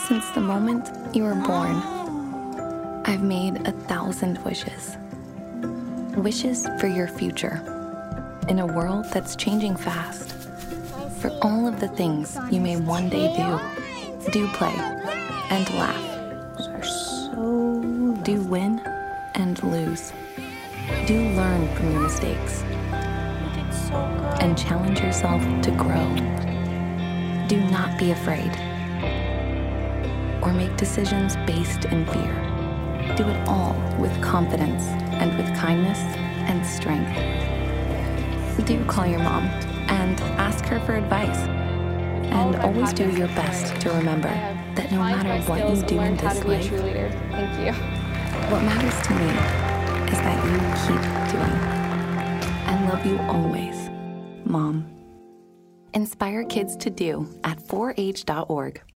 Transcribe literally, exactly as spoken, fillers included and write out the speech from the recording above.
Since the moment you were born, I've made a thousand wishes. Wishes for your future, in a world that's changing fast. For all of the things you may one day do, do play and laugh. Are so Do win and lose. Do learn from your mistakes You did so good. and challenge yourself to grow. Do not be afraid or make decisions based in fear. Do it all with confidence and with kindness and strength. Do call your mom and ask her for advice. And always do your best to remember that no matter what you do in this life, Thank you. what matters to me is that you keep doing. I love you always, Mom. Inspire kids to do at four H dot org.